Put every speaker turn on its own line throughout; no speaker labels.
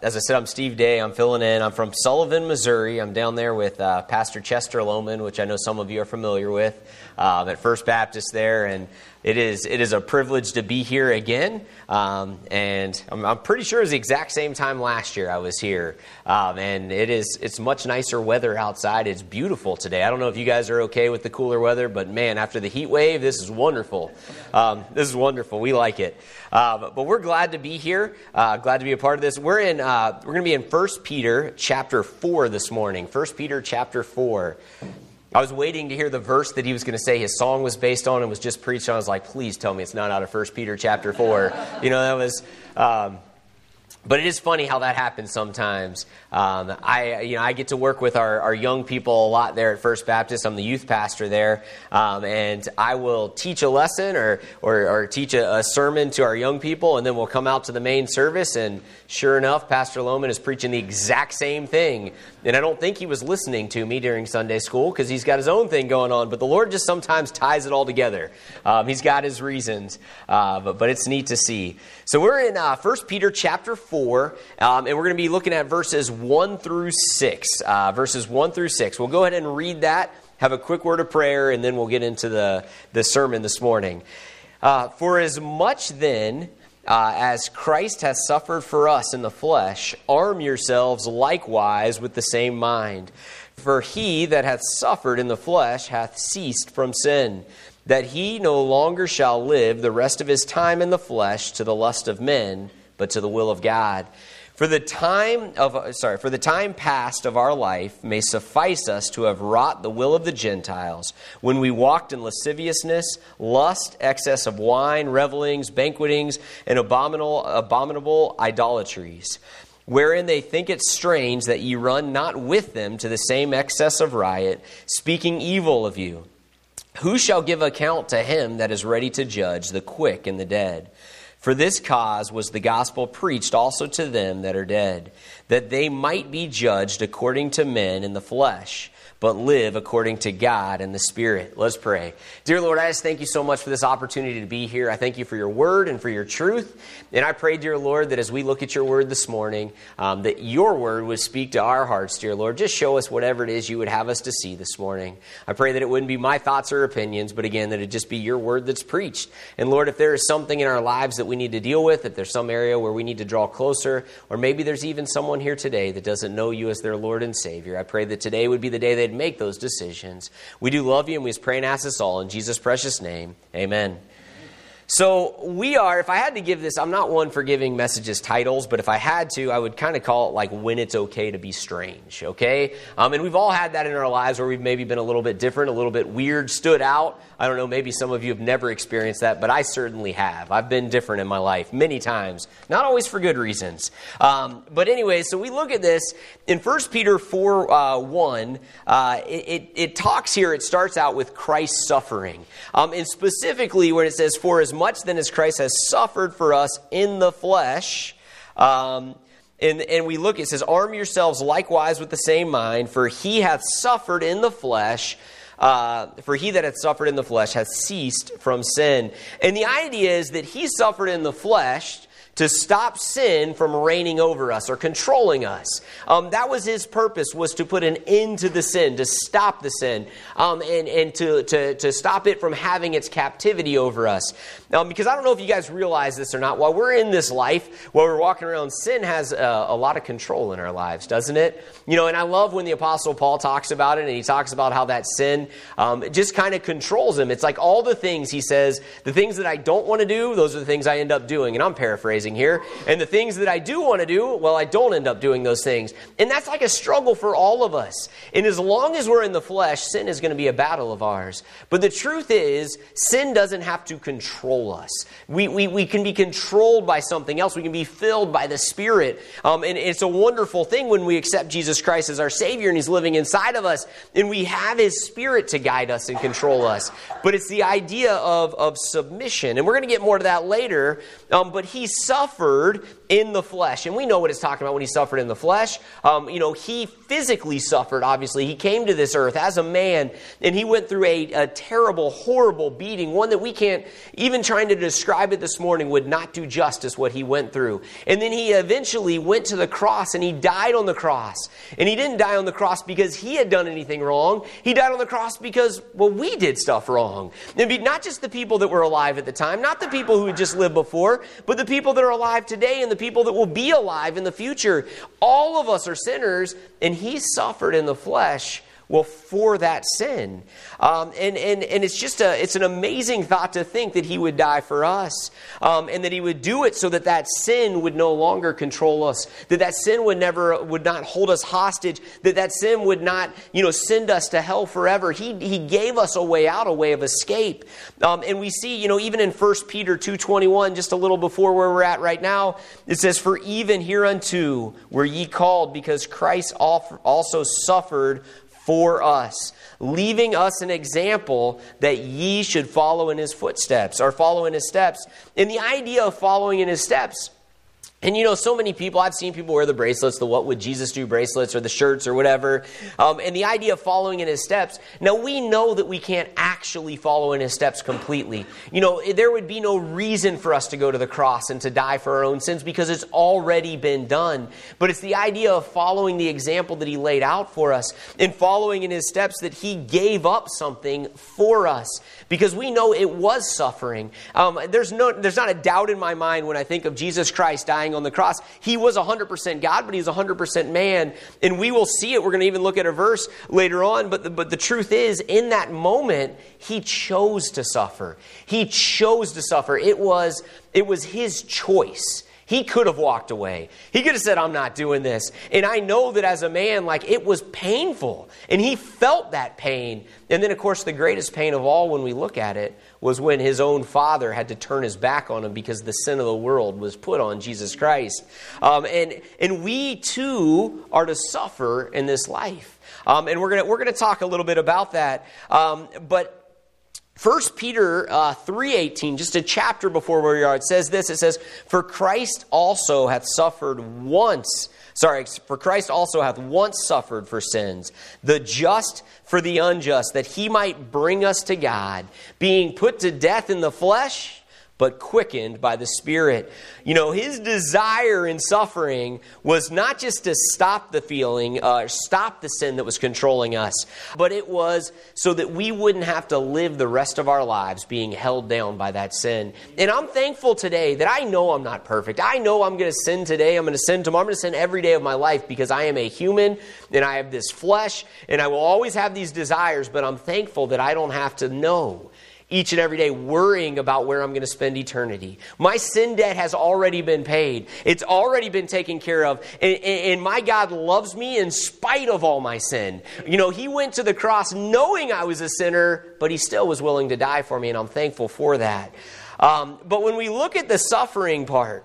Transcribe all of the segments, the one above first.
As I said, I'm Steve Day. I'm filling in. I'm from Sullivan, Missouri. I'm down there with Pastor Chester Lohman, which I know some of you are familiar with, at First Baptist there. And it is a privilege to be here again. And I'm pretty sure it's the exact same time last year I was here. And it's much nicer weather outside. It's beautiful today. I don't know if you guys are okay with the cooler weather, but man, after the heat wave, this is wonderful. This is wonderful. We like it. But we're glad to be here. Glad to be a part of this. We're going to be in 1 Peter chapter 4 this morning. 1 Peter chapter 4. I was waiting to hear the verse that he was going to say his song was based on and was just preached on. I was like, please tell me it's not out of 1 Peter chapter 4. That was... But it is funny how that happens sometimes. I get to work with our young people a lot there at First Baptist. I'm the youth pastor there, and I will teach a lesson or teach a sermon to our young people, and then we'll come out to the main service, and sure enough, Pastor Lohman is preaching the exact same thing. And I don't think he was listening to me during Sunday school because he's got his own thing going on. But the Lord just sometimes ties it all together. He's got his reasons, but it's neat to see. So we're in 1 Peter chapter 4, and we're going to be looking at verses 1 through 6. Verses 1 through 6. We'll go ahead and read that, have a quick word of prayer, and then we'll get into the sermon this morning. For as much then as Christ has suffered for us in the flesh, arm yourselves likewise with the same mind. For he that hath suffered in the flesh hath ceased from sin, that he no longer shall live the rest of his time in the flesh to the lust of men, but to the will of God. For the time past of our life may suffice us to have wrought the will of the Gentiles, when we walked in lasciviousness, lust, excess of wine, revelings, banquetings, and abominable idolatries, wherein they think it strange that ye run not with them to the same excess of riot, speaking evil of you. Who shall give account to him that is ready to judge the quick and the dead? For this cause was the gospel preached also to them that are dead, that they might be judged according to men in the flesh, but live according to God in the Spirit. Let's pray. Dear Lord, I just thank you so much for this opportunity to be here. I thank you for your word and for your truth. And I pray, dear Lord, that as we look at your word this morning, that your word would speak to our hearts, dear Lord. Just show us whatever it is you would have us to see this morning. I pray that it wouldn't be my thoughts or opinions, but again, that it just be your word that's preached. And Lord, if there is something in our lives that we need to deal with, if there's some area where we need to draw closer, or maybe there's even someone here today that doesn't know you as their Lord and Savior, I pray that today would be the day they'd make those decisions. We do love you, and we just pray and ask this all in Jesus' precious name. Amen. So we are, if I had to give this, I'm not one for giving messages titles, but if I had to, I would kind of call it like When It's Okay to Be Strange, okay? And we've all had that in our lives where we've maybe been a little bit different, a little bit weird, stood out. I don't know, maybe some of you have never experienced that, but I certainly have. I've been different in my life many times, not always for good reasons. But anyway, so we look at this in 1 Peter 4:1. It talks here, it starts out with Christ's suffering. And specifically when it says, for as much then as Christ has suffered for us in the flesh, and we look, it says, arm yourselves likewise with the same mind, for he hath suffered in the flesh, for he that hath suffered in the flesh hath ceased from sin. And the idea is that he suffered in the flesh to stop sin from reigning over us or controlling us. That was his purpose, was to put an end to the sin, to stop the sin, and to stop it from having its captivity over us. Because I don't know if you guys realize this or not, while we're in this life, while we're walking around, sin has a lot of control in our lives, doesn't it? And I love when the Apostle Paul talks about it, and he talks about how that sin just kind of controls him. It's like all the things, he says, the things that I don't want to do, those are the things I end up doing. And I'm paraphrasing here. And the things that I do want to do, well, I don't end up doing those things. And that's like a struggle for all of us. And as long as we're in the flesh, sin is going to be a battle of ours. But the truth is, sin doesn't have to control us. We can be controlled by something else. We can be filled by the Spirit. And it's a wonderful thing when we accept Jesus Christ as our Savior and He's living inside of us. And we have His Spirit to guide us and control us. But it's the idea of submission. And we're going to get more to that later. But He suffered suffered in the flesh. And we know what it's talking about when he suffered in the flesh. He physically suffered, obviously. He came to this earth as a man, and he went through a terrible, horrible beating, one that we can't, even trying to describe it this morning, would not do justice what he went through. And then he eventually went to the cross, and he died on the cross. And he didn't die on the cross because he had done anything wrong. He died on the cross because, well, we did stuff wrong. And not just the people that were alive at the time, not the people who had just lived before, but the people that are alive today and the people that will be alive in the future. All of us are sinners, and he suffered in the flesh, well, for that sin. And it's an amazing thought to think that he would die for us, and that he would do it so that sin would no longer control us, that sin would not hold us hostage, that sin would not, send us to hell forever. He gave us a way out, a way of escape. And we see, even in 1 Peter 2:21, just a little before where we're at right now, it says, "For even hereunto were ye called, because Christ also suffered for us, leaving us an example that ye should follow in his footsteps," or follow in his steps. And the idea of following in his steps, and so many people, I've seen people wear the bracelets, the "What Would Jesus Do" bracelets, or the shirts or whatever. And the idea of following in his steps. Now, we know that we can't actually follow in his steps completely. There would be no reason for us to go to the cross and to die for our own sins because it's already been done. But it's the idea of following the example that he laid out for us, and following in his steps, that he gave up something for us. Because we know it was suffering. There's not a doubt in my mind when I think of Jesus Christ dying on the cross. He was 100% God, but he was 100% man. And we will see it. We're going to even look at a verse later on. But the truth is, in that moment, he chose to suffer. He chose to suffer. It was his choice. He could have walked away. He could have said, "I'm not doing this." And I know that as a man, it was painful. And he felt that pain. And then, of course, the greatest pain of all, when we look at it, was when his own Father had to turn his back on him because the sin of the world was put on Jesus Christ. And we too are to suffer in this life. And we're gonna talk a little bit about that. But 1 Peter 3:18, just a chapter before where we are, it says this. It says, For Christ also hath once suffered for sins, the just for the unjust, that he might bring us to God, being put to death in the flesh, but quickened by the Spirit. His desire in suffering was not just to stop the feeling, stop the sin that was controlling us, but it was so that we wouldn't have to live the rest of our lives being held down by that sin. And I'm thankful today that I know I'm not perfect. I know I'm going to sin today, I'm going to sin tomorrow, I'm going to sin every day of my life because I am a human and I have this flesh and I will always have these desires, but I'm thankful that I don't have to know each and every day worrying about where I'm going to spend eternity. My sin debt has already been paid. It's already been taken care of. And my God loves me in spite of all my sin. He went to the cross knowing I was a sinner, but he still was willing to die for me, and I'm thankful for that. But when we look at the suffering part,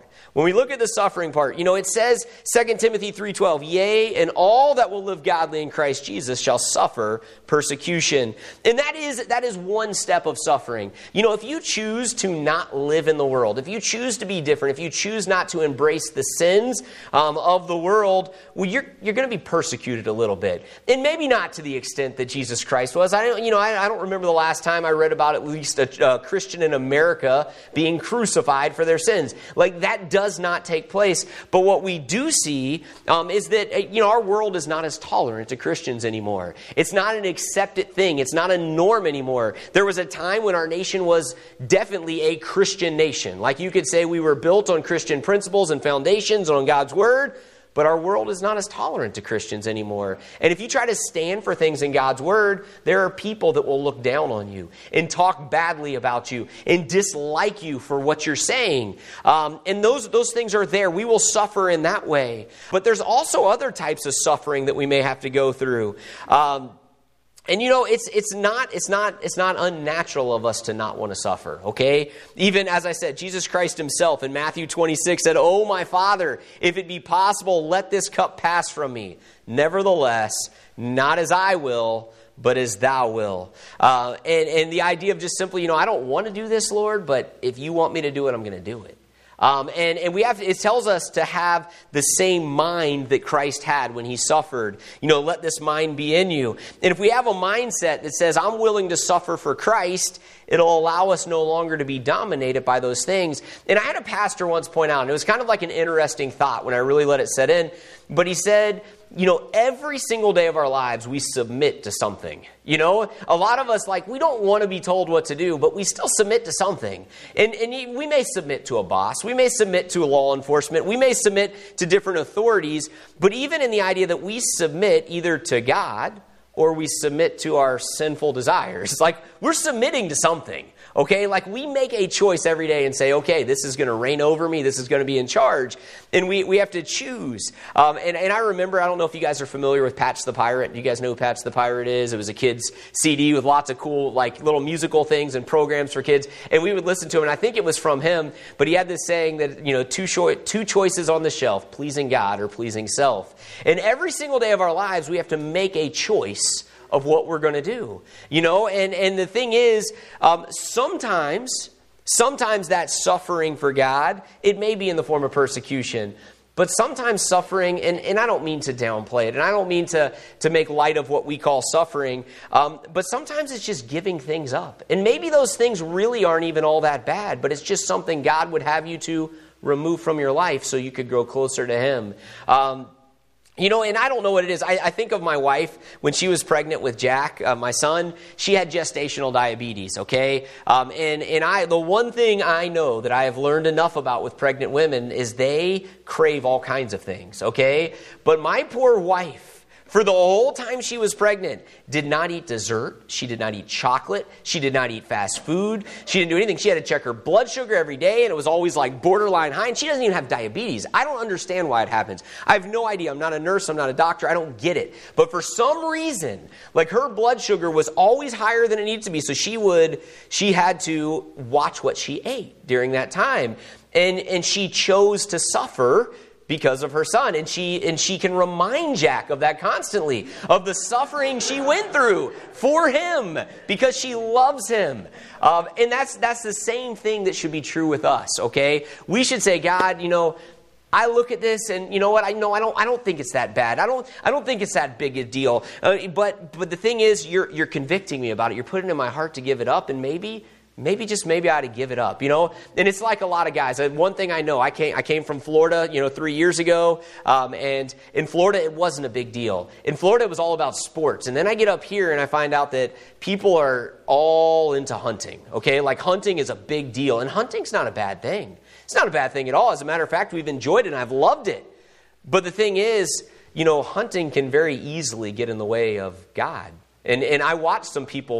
it says, 2 Timothy 3:12, Yea, and all that will live godly in Christ Jesus shall suffer persecution. And that is one step of suffering. If you choose to not live in the world, if you choose to be different, if you choose not to embrace the sins of the world, well, you're going to be persecuted a little bit. And maybe not to the extent that Jesus Christ was. I don't remember the last time I read about at least a Christian in America being crucified for their sins. That does not take place. But what we do see is that our world is not as tolerant to Christians anymore. It's not an accepted thing. It's not a norm anymore. There was a time when our nation was definitely a Christian nation. You could say we were built on Christian principles and foundations on God's Word. But our world is not as tolerant to Christians anymore. And if you try to stand for things in God's Word, there are people that will look down on you and talk badly about you and dislike you for what you're saying. And those things are there. We will suffer in that way. But there's also other types of suffering that we may have to go through. And it's not unnatural of us to not want to suffer, okay? Even as I said, Jesus Christ himself in Matthew 26 said, "Oh, my Father, if it be possible, let this cup pass from me. Nevertheless, not as I will, but as thou will." And the idea of just simply, I don't want to do this, Lord, but if you want me to do it, I'm going to do it. And it tells us to have the same mind that Christ had when he suffered. Let this mind be in you. And if we have a mindset that says, I'm willing to suffer for Christ, it'll allow us no longer to be dominated by those things. And I had a pastor once point out, and it was kind of like an interesting thought when I really let it set in, but he said, every single day of our lives, we submit to something. A lot of us, we don't want to be told what to do, but we still submit to something. And we may submit to a boss. We may submit to law enforcement. We may submit to different authorities. But even in the idea that we submit either to God or we submit to our sinful desires, we're submitting to something. Okay, we make a choice every day and say, okay, this is going to reign over me. This is going to be in charge. And we have to choose. And I remember, I don't know if you guys are familiar with Patch the Pirate. You guys know who Patch the Pirate is? It was a kid's CD with lots of cool, little musical things and programs for kids. And we would listen to him. And I think it was from him. But he had this saying that, two choices on the shelf, pleasing God or pleasing self. And every single day of our lives, we have to make a choice of what we're going to do, and the thing is, sometimes that suffering for God, it may be in the form of persecution, but sometimes suffering, and I don't mean to downplay it, and I don't mean to make light of what we call suffering, but sometimes it's just giving things up, and maybe those things really aren't even all that bad, but it's just something God would have you to remove from your life so you could grow closer to Him. And I don't know what it is. I think of my wife when she was pregnant with Jack, my son. She had gestational diabetes, okay? The one thing I know that I have learned enough about with pregnant women is they crave all kinds of things, okay? But my poor wife, for the whole time she was pregnant, did not eat dessert. She did not eat chocolate. She did not eat fast food. She didn't do anything. She had to check her blood sugar every day, and it was always borderline high, and she doesn't even have diabetes. I don't understand why it happens. I have no idea. I'm not a nurse. I'm not a doctor. I don't get it. But for some reason, her blood sugar was always higher than it needed to be, so she had to watch what she ate during that time. And she chose to suffer because of her son. And she can remind Jack of that constantly, of the suffering she went through for him because she loves him. And that's the same thing that should be true with us, okay? We should say, God, I look at this and you know what? I don't think it's that bad. I don't think it's that big a deal. But the thing is, you're convicting me about it. You're putting it in my heart to give it up, and maybe I ought to give it up, And it's like a lot of guys. One thing I know, I came from Florida, 3 years ago, and in Florida it wasn't a big deal. In Florida it was all about sports, and then I get up here and I find out that people are all into hunting. Okay, hunting is a big deal, and hunting's not a bad thing. It's not a bad thing at all. As a matter of fact, we've enjoyed it and I've loved it. But the thing is, hunting can very easily get in the way of God. And I watched some people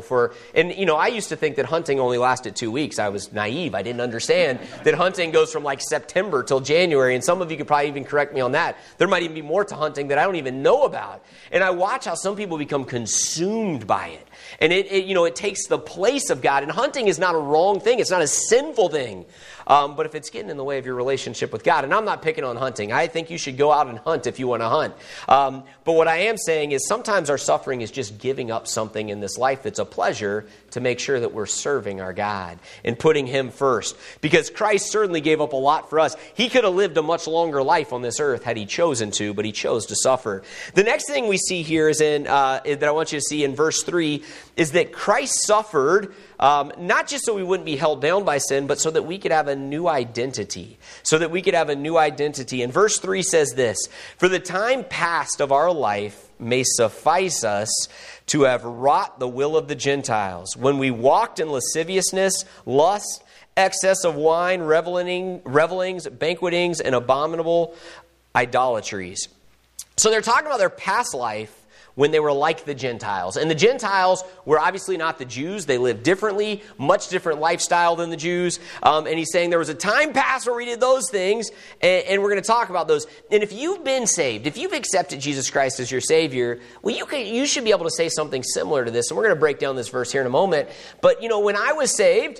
I used to think that hunting only lasted 2 weeks. I was naive. I didn't understand that hunting goes from September till January. And some of you could probably even correct me on that. There might even be more to hunting that I don't even know about. And I watch how some people become consumed by it. And it takes the place of God. And hunting is not a wrong thing. It's not a sinful thing. But if it's getting in the way of your relationship with God, and I'm not picking on hunting. I think you should go out and hunt if you want to hunt. But what I am saying is sometimes our suffering is just giving up something in this life that's a pleasure to make sure that we're serving our God and putting Him first. Because Christ certainly gave up a lot for us. He could have lived a much longer life on this earth had He chosen to, but He chose to suffer. The next thing we see here is that I want you to see in verse 3 is that Christ suffered not just so we wouldn't be held down by sin, but so that we could have a new identity. So that we could have a new identity. And verse 3 says this, "For the time past of our life may suffice us to have wrought the will of the Gentiles, when we walked in lasciviousness, lust, excess of wine, revelings, banquetings, and abominable idolatries." So they're talking about their past life when they were like the Gentiles. And the Gentiles were obviously not the Jews. They lived differently, much different lifestyle than the Jews. And he's saying there was a time past where we did those things, and we're going to talk about those. And if you've been saved, if you've accepted Jesus Christ as your Savior, well, you should be able to say something similar to this. And we're going to break down this verse here in a moment. But, when I was saved,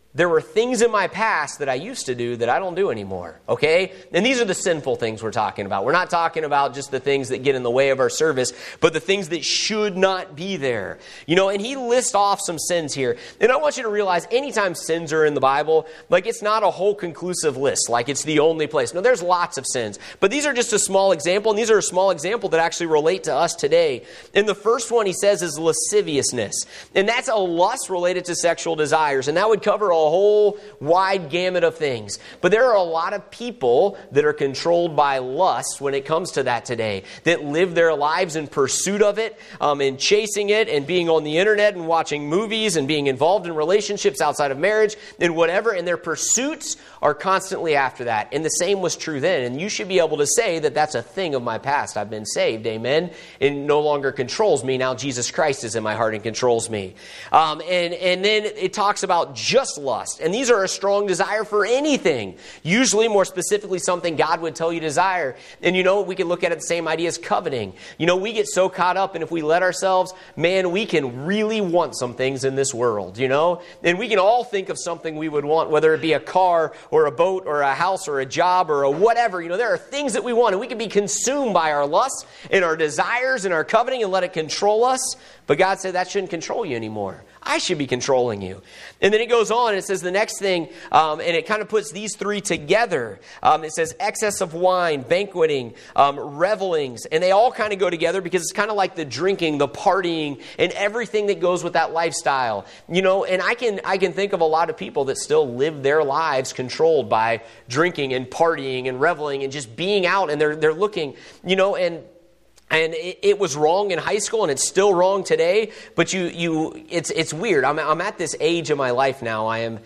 there were things in my past that I used to do that I don't do anymore, okay? And these are the sinful things we're talking about. We're not talking about just the things that get in the way of our service, but the things that should not be there. And he lists off some sins here. And I want you to realize anytime sins are in the Bible, like it's not a whole conclusive list, like it's the only place. No, there's lots of sins. But these are just a small example, and these are a small example that actually relate to us today. And the first one he says is lasciviousness. And that's a lust related to sexual desires. And that would cover a whole wide gamut of things. But there are a lot of people that are controlled by lust when it comes to that today, that live their lives in pursuit of it, and chasing it, and being on the internet and watching movies and being involved in relationships outside of marriage and whatever. And their pursuits are constantly after that. And the same was true then. And you should be able to say that that's a thing of my past. I've been saved, amen? It no longer controls me. Now Jesus Christ is in my heart and controls me. And then it talks about just lust. And these are a strong desire for anything. Usually, more specifically, something God would tell you to desire. And we can look at it the same idea as coveting. We get so caught up, and if we let ourselves, man, we can really want some things in this world, And we can all think of something we would want, whether it be a car or a boat or a house or a job or a whatever. There are things that we want, and we can be consumed by our lusts and our desires and our coveting and let it control us. But God said that shouldn't control you anymore. I should be controlling you. And then it goes on and it says the next thing, and it kind of puts these three together. It says excess of wine, banqueting, revelings. And they all kind of go together because it's kind of like the drinking, the partying, and everything that goes with that lifestyle. And I can think of a lot of people that still live their lives controlled by drinking and partying and reveling and just being out. And they're looking, and it was wrong in high school, and it's still wrong today. But it's weird. I'm at this age of my life now. I am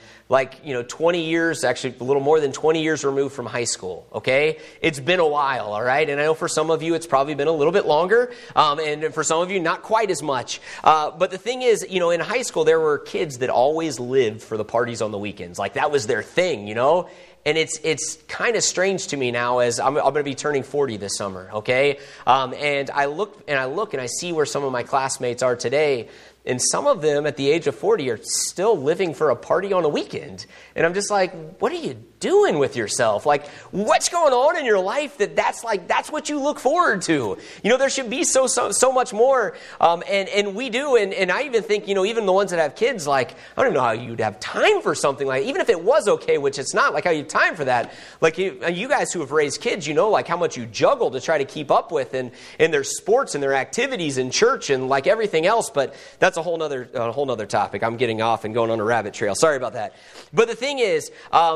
20 years, actually a little more than 20 years removed from high school. Okay, it's been a while. All right, and I know for some of you it's probably been a little bit longer, and for some of you not quite as much. But the thing is, in high school there were kids that always lived for the parties on the weekends. Like that was their thing, And it's kind of strange to me now as I'm going to be turning 40 this summer, okay? And I look and I see where some of my classmates are today. And some of them at the age of 40 are still living for a party on a weekend. And I'm just like, what are you doing with yourself? Like, what's going on in your life that's what you look forward to? There should be so much more. And we do. And I even think, even the ones that have kids, like, I don't even know how you'd have time for something like, even if it was okay, which it's not, like how you have time for that. Like you guys who have raised kids, like how much you juggle to try to keep up with in their sports and their activities in church and like everything else. But that's a whole nother topic. I'm getting off and going on a rabbit trail. Sorry about that. But the thing is,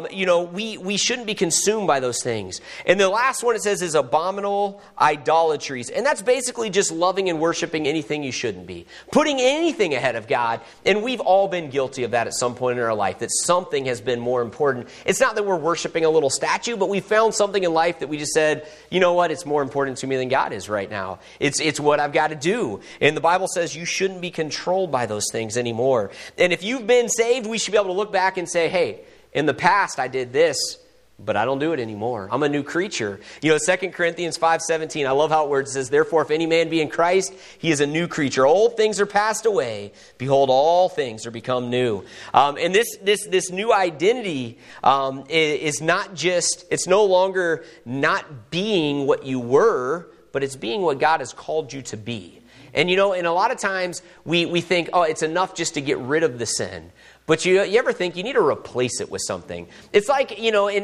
we shouldn't be consumed by those things. And the last one it says is abominable idolatries. And that's basically just loving and worshiping anything you shouldn't be. Putting anything ahead of God. And we've all been guilty of that at some point in our life, that something has been more important. It's not that we're worshiping a little statue, but we found something in life that we just said, you know what, it's more important to me than God is right now. It's what I've got to do. And the Bible says you shouldn't be controlled by those things anymore. And if you've been saved, we should be able to look back and say, hey, in the past I did this, but I don't do it anymore. I'm a new creature. 2 Corinthians 5:17, I love how it words. It says, therefore, if any man be in Christ, he is a new creature. Old things are passed away. Behold, all things are become new. And this new identity is not just, it's no longer not being what you were, but it's being what God has called you to be. And and a lot of times we think, oh, it's enough just to get rid of the sin. But you ever think you need to replace it with something? It's like,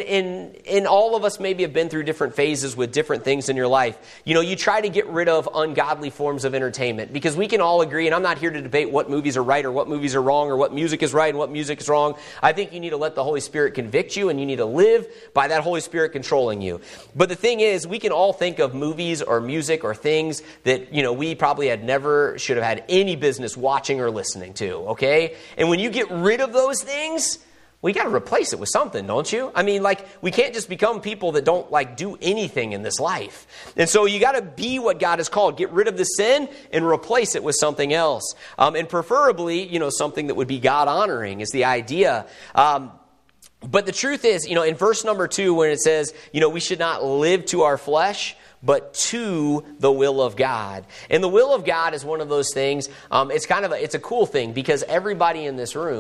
in all of us maybe have been through different phases with different things in your life. You try to get rid of ungodly forms of entertainment because we can all agree, and I'm not here to debate what movies are right or what movies are wrong or what music is right and what music is wrong. I think you need to let the Holy Spirit convict you and you need to live by that Holy Spirit controlling you. But the thing is, we can all think of movies or music or things that, we probably should have had any business watching or listening to, okay? And when you get rid of those things, we got to replace it with something, don't you? I mean, we can't just become people that don't do anything in this life. And so you got to be what God has called. Get rid of the sin and replace it with something else. And preferably, something that would be God-honoring is the idea. But the truth is, in verse number 2, when it says, we should not live to our flesh, but to the will of God. And the will of God is one of those things, it's a cool thing because everybody in this room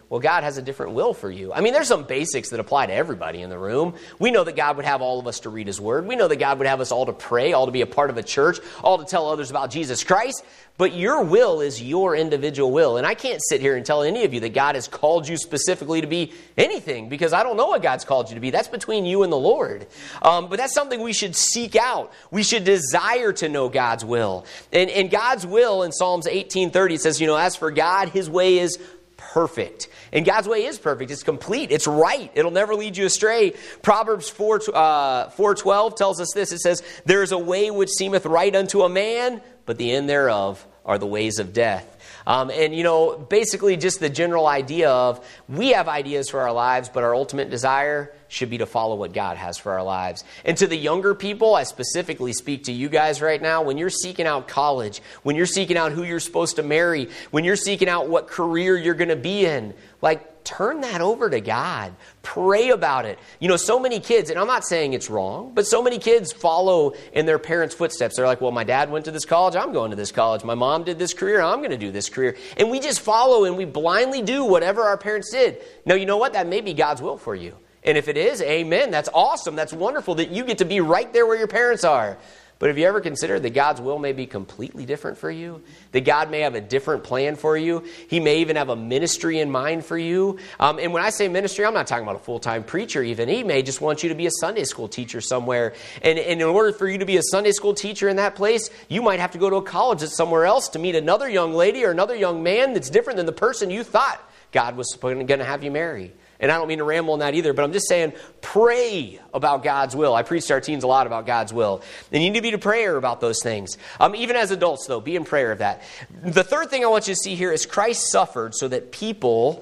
well, God has a different will for you. I mean, there's some basics that apply to everybody in the room. We know that God would have all of us to read His Word. We know that God would have us all to pray, all to be a part of a church, all to tell others about Jesus Christ. But your will is your individual will. And I can't sit here and tell any of you that God has called you specifically to be anything, because I don't know what God's called you to be. That's between you and the Lord. But that's something we should seek out. We should desire to know God's will. And God's will in Psalms 18:30, it says, as for God, His way is perfect. And God's way is perfect. It's complete. It's right. It'll never lead you astray. Proverbs 4:12 tells us this. It says, there is a way which seemeth right unto a man, but the end thereof are the ways of death. Basically just the general idea of we have ideas for our lives, but our ultimate desire should be to follow what God has for our lives. And to the younger people, I specifically speak to you guys right now, when you're seeking out college, when you're seeking out who you're supposed to marry, when you're seeking out what career you're going to be in, turn that over to God. Pray about it. So many kids, and I'm not saying it's wrong, but so many kids follow in their parents' footsteps. They're like, well, my dad went to this college, I'm going to this college. My mom did this career, I'm going to do this career. And we just follow and we blindly do whatever our parents did. Now, you know what? That may be God's will for you. And if it is, amen. That's awesome. That's wonderful that you get to be right there where your parents are. But have you ever considered that God's will may be completely different for you? That God may have a different plan for you? He may even have a ministry in mind for you. And when I say ministry, I'm not talking about a full-time preacher even. He may just want you to be a Sunday school teacher somewhere. And in order for you to be a Sunday school teacher in that place, you might have to go to a college that's somewhere else to meet another young lady or another young man that's different than the person you thought God was going to have you marry. And I don't mean to ramble on that either, but I'm just saying, pray about God's will. I preach to our teens a lot about God's will. And you need to be in prayer about those things. Even as adults, though, be in prayer of that. The third thing I want you to see here is Christ suffered so that people,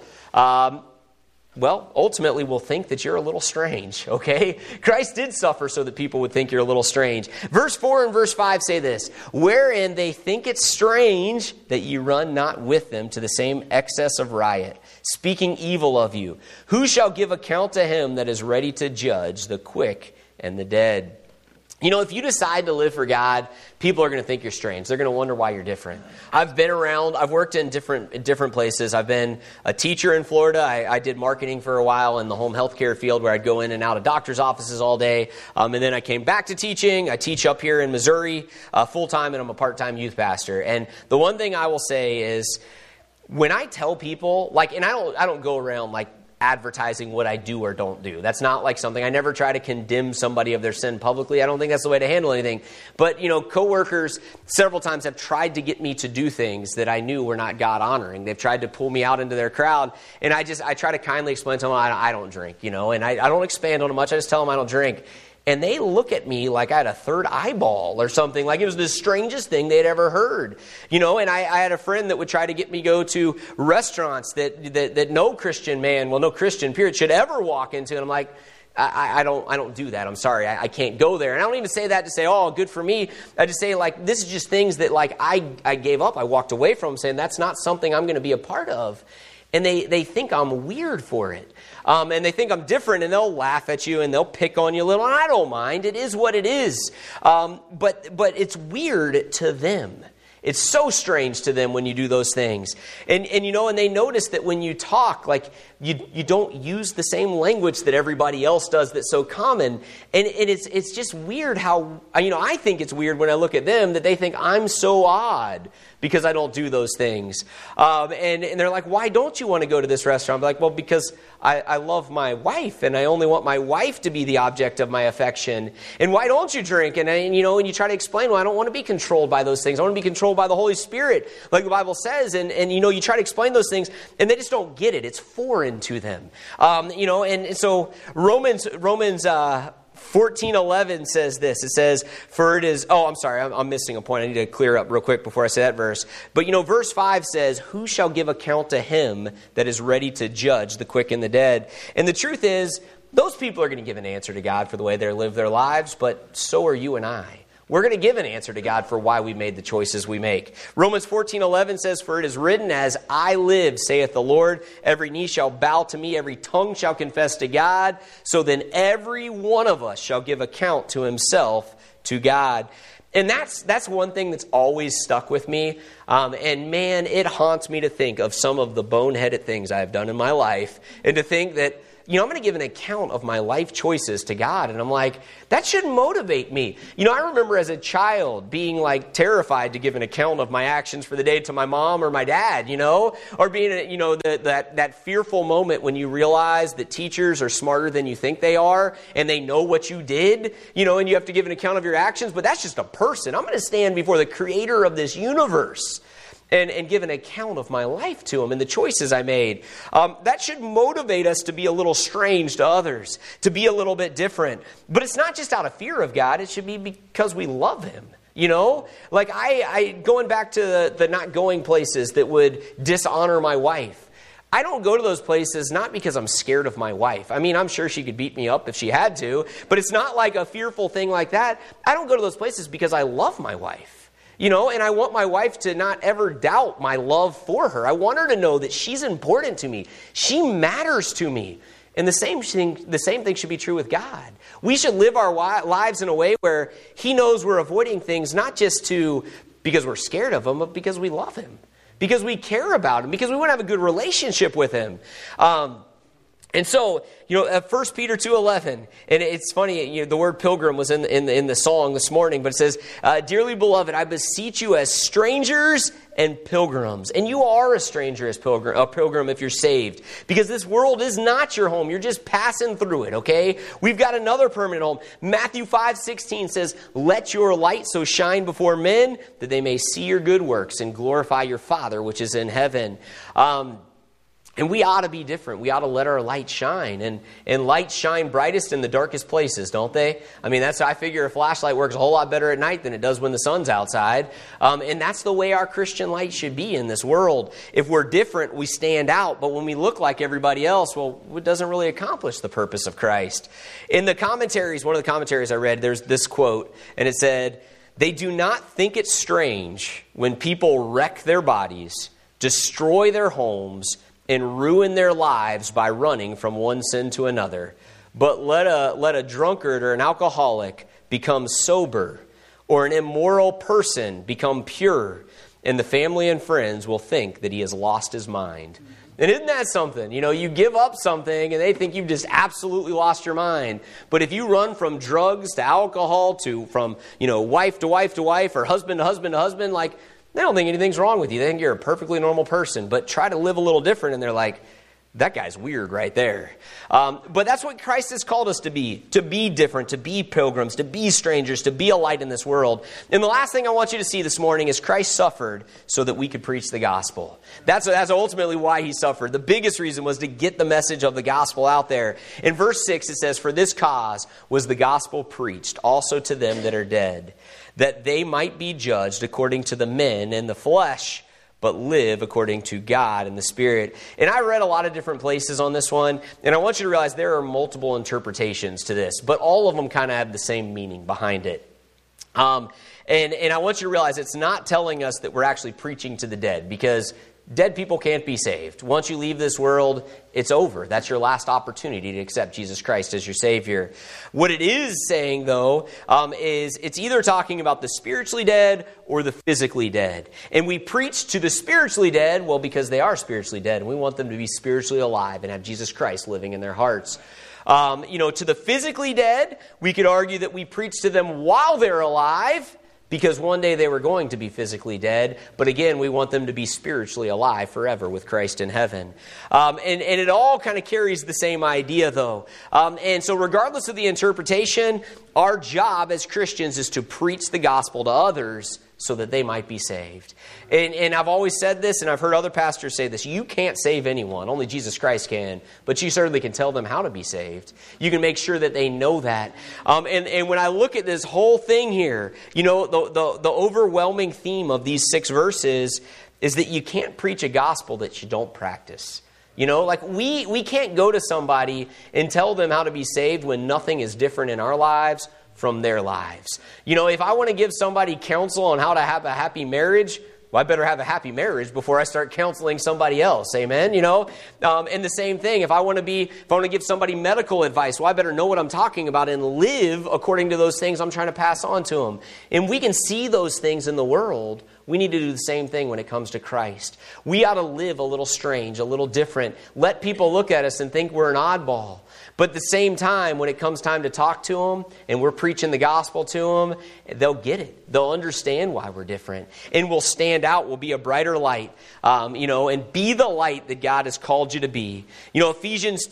ultimately will think that you're a little strange, okay? Christ did suffer so that people would think you're a little strange. Verse 4 and verse 5 say this, wherein they think it strange that ye run not with them to the same excess of riot, speaking evil of you. Who shall give account to him that is ready to judge the quick and the dead? If you decide to live for God, people are going to think you're strange. They're going to wonder why you're different. I've been around. I've worked in different places. I've been a teacher in Florida. I did marketing for a while in the home health care field where I'd go in and out of doctors' offices all day. And then I came back to teaching. I teach up here in Missouri full-time, and I'm a part-time youth pastor. And the one thing I will say is when I tell people, and I don't go around advertising what I do or don't do. That's not something. I never try to condemn somebody of their sin publicly. I don't think that's the way to handle anything. But, coworkers several times have tried to get me to do things that I knew were not God-honoring. They've tried to pull me out into their crowd. And I try to kindly explain to them, I don't drink, and I don't expand on it much. I just tell them I don't drink. And they look at me like I had a third eyeball or something, like it was the strangest thing they had ever heard. And I had a friend that would try to get me go to restaurants that no Christian man, no Christian period, should ever walk into. And I'm like, I don't do that. I'm sorry. I can't go there. And I don't even say that to say, oh, good for me. I just say this is just things that I gave up. I walked away from saying that's not something I'm going to be a part of. And they think I'm weird for it. And they think I'm different, and they'll laugh at you, and they'll pick on you a little. And I don't mind. It is what it is. But it's weird to them. It's so strange to them when you do those things. And they notice that when you talk, you don't use the same language that everybody else does that's so common. And it's just weird how, I think it's weird when I look at them that they think I'm so odd because I don't do those things. And they're like, why don't you want to go to this restaurant? I'm like, well, because I love my wife, and I only want my wife to be the object of my affection. And why don't you drink? And you try to explain, well, I don't want to be controlled by those things. I want to be controlled by the Holy Spirit, like the Bible says. And you try to explain those things, and they just don't get it. It's foreign to them. And so Romans 14:11 says this. It says, for it is... Oh, I'm sorry. I'm missing a point. I need to clear up real quick before I say that verse. But, verse 5 says, who shall give account to him that is ready to judge the quick and the dead? And the truth is, those people are going to give an answer to God for the way they live their lives, but so are you and I. We're going to give an answer to God for why we made the choices we make. Romans 14:11 says, for it is written, as I live, saith the Lord, every knee shall bow to me, every tongue shall confess to God. So then every one of us shall give account to himself to God. And that's one thing that's always stuck with me. And man, it haunts me to think of some of the boneheaded things I've done in my life, and to think that, I'm going to give an account of my life choices to God. And I'm like, that should motivate me. I remember as a child being like terrified to give an account of my actions for the day to my mom or my dad, or being, that fearful moment when you realize that teachers are smarter than you think they are, and they know what you did, and you have to give an account of your actions. But that's just a person. I'm going to stand before the creator of this universe and give an account of my life to him and the choices I made. That should motivate us to be a little strange to others, to be a little bit different. But it's not just out of fear of God. It should be because we love him. Like I going back to the not going places that would dishonor my wife. I don't go to those places not because I'm scared of my wife. I mean, I'm sure she could beat me up if she had to, but it's not like a fearful thing like that. I don't go to those places because I love my wife. And I want my wife to not ever doubt my love for her. I want her to know that she's important to me. She matters to me. And the same thing should be true with God. We should live our lives in a way where he knows we're avoiding things not just because we're scared of him, but because we love him, because we care about him, because we want to have a good relationship with him. And so, 1 Peter 2:11, and it's funny, the word pilgrim was in the song this morning, but it says, "Dearly beloved, I beseech you as strangers and pilgrims." And you are a stranger as a pilgrim if you're saved, because this world is not your home. You're just passing through it, okay? We've got another permanent home. Matthew 5:16 says, "Let your light so shine before men that they may see your good works and glorify your Father which is in heaven." And we ought to be different. We ought to let our light shine. And lights shine brightest in the darkest places, don't they? I mean, I figure a flashlight works a whole lot better at night than it does when the sun's outside. And that's the way our Christian light should be in this world. If we're different, we stand out. But when we look like everybody else, well, it doesn't really accomplish the purpose of Christ. In the commentaries, one of the commentaries I read, there's this quote, and it said, "They do not think it strange when people wreck their bodies, destroy their homes, and ruin their lives by running from one sin to another. But let a drunkard or an alcoholic become sober, or an immoral person become pure, and the family and friends will think that he has lost his mind." And isn't that something? You give up something and they think you've just absolutely lost your mind. But if you run from drugs to alcohol from wife to wife to wife, or husband to husband to husband, like, they don't think anything's wrong with you. They think you're a perfectly normal person. But try to live a little different, and they're like, that guy's weird right there. But that's what Christ has called us to be different, to be pilgrims, to be strangers, to be a light in this world. And the last thing I want you to see this morning is Christ suffered so that we could preach the gospel. That's ultimately why he suffered. The biggest reason was to get the message of the gospel out there. In verse 6, it says, "For this cause was the gospel preached also to them that are dead, that they might be judged according to the men in the flesh, but live according to God in the Spirit." And I read a lot of different places on this one, and I want you to realize there are multiple interpretations to this, but all of them kind of have the same meaning behind it. And I want you to realize it's not telling us that we're actually preaching to the dead, because dead people can't be saved. Once you leave this world, it's over. That's your last opportunity to accept Jesus Christ as your Savior. What it is saying, though, is it's either talking about the spiritually dead or the physically dead. And we preach to the spiritually dead, well, because they are spiritually dead, and we want them to be spiritually alive and have Jesus Christ living in their hearts. To the physically dead, we could argue that we preach to them while they're alive, because one day they were going to be physically dead. But again, we want them to be spiritually alive forever with Christ in heaven. And it all kind of carries the same idea, though. And so regardless of the interpretation, our job as Christians is to preach the gospel to others so that they might be saved. And I've always said this, and I've heard other pastors say this: you can't save anyone, only Jesus Christ can, but you certainly can tell them how to be saved. You can make sure that they know that. And when I look at this whole thing here, the overwhelming theme of these 6 verses is that you can't preach a gospel that you don't practice. We can't go to somebody and tell them how to be saved when nothing is different in our lives from their lives. If I want to give somebody counsel on how to have a happy marriage, Well, I better have a happy marriage before I start counseling somebody else. Amen? And the same thing, if I want to give somebody medical advice, well, I better know what I'm talking about and live according to those things I'm trying to pass on to them. And we can see those things in the world. We need to do the same thing when it comes to Christ. We ought to live a little strange, a little different. Let people look at us and think we're an oddball. But at the same time, when it comes time to talk to them and we're preaching the gospel to them, they'll get it. They'll understand why we're different. And we'll stand out. We'll be a brighter light, and be the light that God has called you to be. Ephesians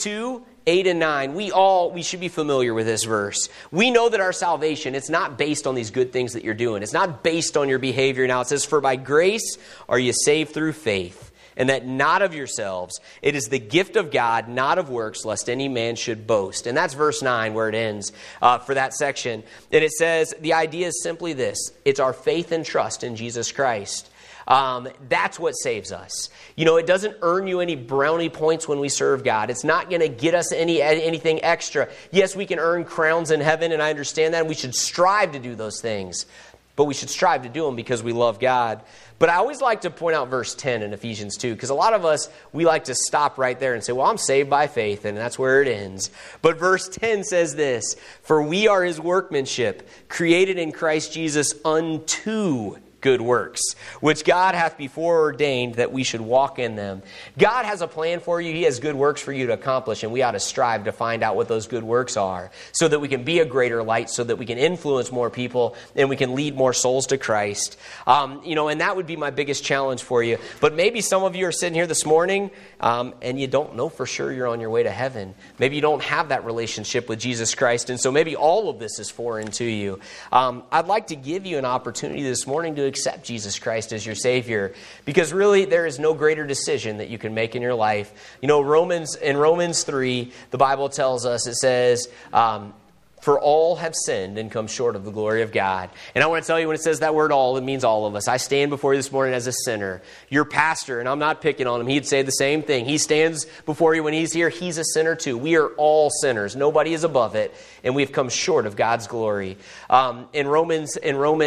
2:8-9, we should be familiar with this verse. We know that our salvation, it's not based on these good things that you're doing. It's not based on your behavior. Now it says, for by grace are you saved through faith, and that not of yourselves. It is the gift of God, not of works, lest any man should boast. And that's verse 9 where it ends for that section. And it says, the idea is simply this. It's our faith and trust in Jesus Christ. That's what saves us. It doesn't earn you any brownie points when we serve God. It's not going to get us anything extra. Yes, we can earn crowns in heaven, and I understand that, and we should strive to do those things. But we should strive to do them because we love God. But I always like to point out verse 10 in Ephesians 2, because a lot of us, we like to stop right there and say, well, I'm saved by faith, and that's where it ends. But verse 10 says this, for we are his workmanship, created in Christ Jesus unto good works, which God hath before ordained that we should walk in them. God has a plan for you. He has good works for you to accomplish, and we ought to strive to find out what those good works are so that we can be a greater light, so that we can influence more people, and we can lead more souls to Christ. And that would be my biggest challenge for you. But maybe some of you are sitting here this morning, and you don't know for sure you're on your way to heaven. Maybe you don't have that relationship with Jesus Christ, and so maybe all of this is foreign to you. I'd like to give you an opportunity this morning to accept Jesus Christ as your Savior, because really there is no greater decision that you can make in your life. In Romans 3, the Bible tells us, it says, for all have sinned and come short of the glory of God. And I want to tell you, when it says that word all, it means all of us. I stand before you this morning as a sinner. Your pastor, and I'm not picking on him, he'd say the same thing. He stands before you when he's here. He's a sinner too. We are all sinners. Nobody is above it. And we've come short of God's glory. In Romans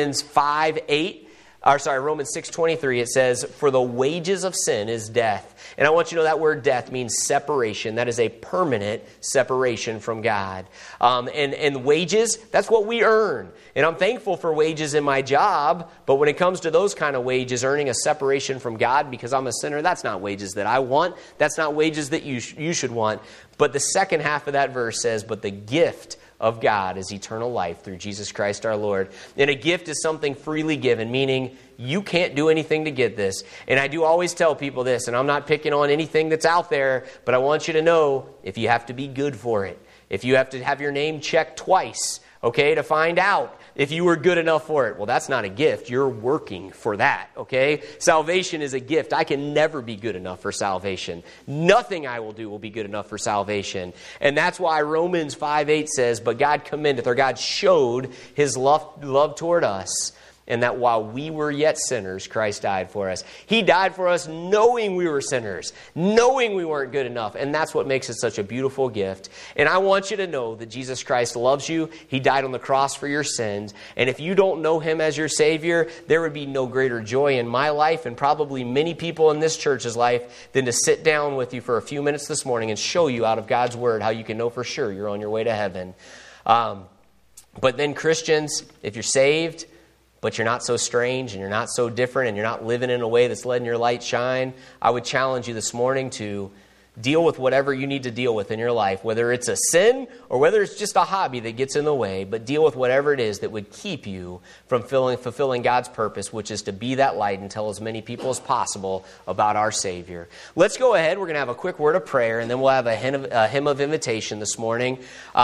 6:23, it says, for the wages of sin is death. And I want you to know that word death means separation. That is a permanent separation from God. And wages, that's what we earn. And I'm thankful for wages in my job, but when it comes to those kind of wages, earning a separation from God because I'm a sinner, that's not wages that I want. That's not wages that you should want. But the second half of that verse says, but the gift of God is eternal life through Jesus Christ our Lord. And a gift is something freely given, meaning you can't do anything to get this. And I do always tell people this, and I'm not picking on anything that's out there, but I want you to know, if you have to be good for it, if you have to have your name checked twice, to find out if you were good enough for it, well, that's not a gift. You're working for that, Salvation is a gift. I can never be good enough for salvation. Nothing I will do will be good enough for salvation. And that's why Romans 5:8 says, but God commendeth, or God showed his love toward us, and that while we were yet sinners, Christ died for us. He died for us knowing we were sinners, knowing we weren't good enough. And that's what makes it such a beautiful gift. And I want you to know that Jesus Christ loves you. He died on the cross for your sins. And if you don't know him as your Savior, there would be no greater joy in my life, and probably many people in this church's life, than to sit down with you for a few minutes this morning and show you out of God's Word how you can know for sure you're on your way to heaven. But then Christians, if you're saved, but you're not so strange and you're not so different and you're not living in a way that's letting your light shine, I would challenge you this morning to deal with whatever you need to deal with in your life, whether it's a sin or whether it's just a hobby that gets in the way, but deal with whatever it is that would keep you from fulfilling God's purpose, which is to be that light and tell as many people as possible about our Savior. Let's go ahead. We're going to have a quick word of prayer, and then we'll have a hymn of invitation this morning.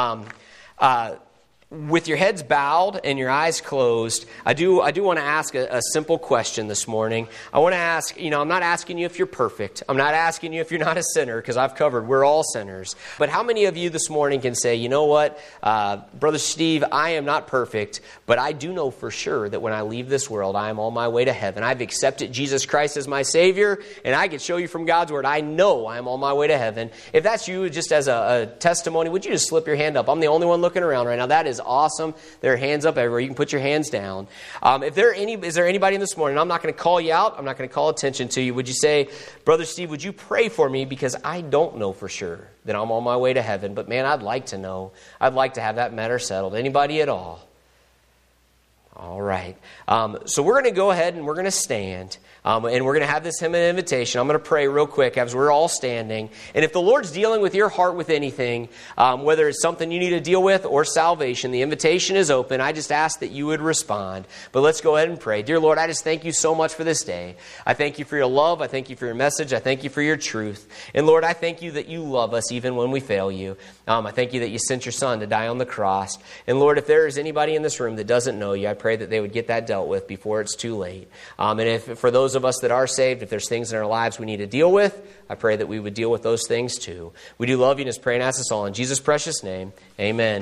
With your heads bowed and your eyes closed, I do want to ask a simple question this morning. I want to ask, I'm not asking you if you're perfect. I'm not asking you if you're not a sinner, because I've covered, we're all sinners. But how many of you this morning can say, you know what, Brother Steve, I am not perfect, but I do know for sure that when I leave this world, I am on my way to heaven. I've accepted Jesus Christ as my Savior, and I can show you from God's Word, I know I am on my way to heaven. If that's you, just as a testimony, would you just slip your hand up? I'm the only one looking around right now. That is awesome. There are hands up everywhere. You can put your hands down. Is there anybody in this morning? I'm not going to call you out. I'm not going to call attention to you. Would you say, Brother Steve, would you pray for me? Because I don't know for sure that I'm on my way to heaven. But man, I'd like to know. I'd like to have that matter settled. Anybody at all? All right. So we're going to go ahead and we're going to stand. And we're going to have this hymn and invitation. I'm going to pray real quick as we're all standing. And if the Lord's dealing with your heart with anything, whether it's something you need to deal with or salvation, the invitation is open. I just ask that you would respond. But let's go ahead and pray. Dear Lord, I just thank you so much for this day. I thank you for your love. I thank you for your message. I thank you for your truth. And Lord, I thank you that you love us even when we fail you. I thank you that you sent your Son to die on the cross. And Lord, if there is anybody in this room that doesn't know you, I pray that they would get that dealt with before it's too late. And if for those of us that are saved, if there's things in our lives we need to deal with, I pray that we would deal with those things too. We do love you and just pray and ask us all in Jesus' precious name. Amen.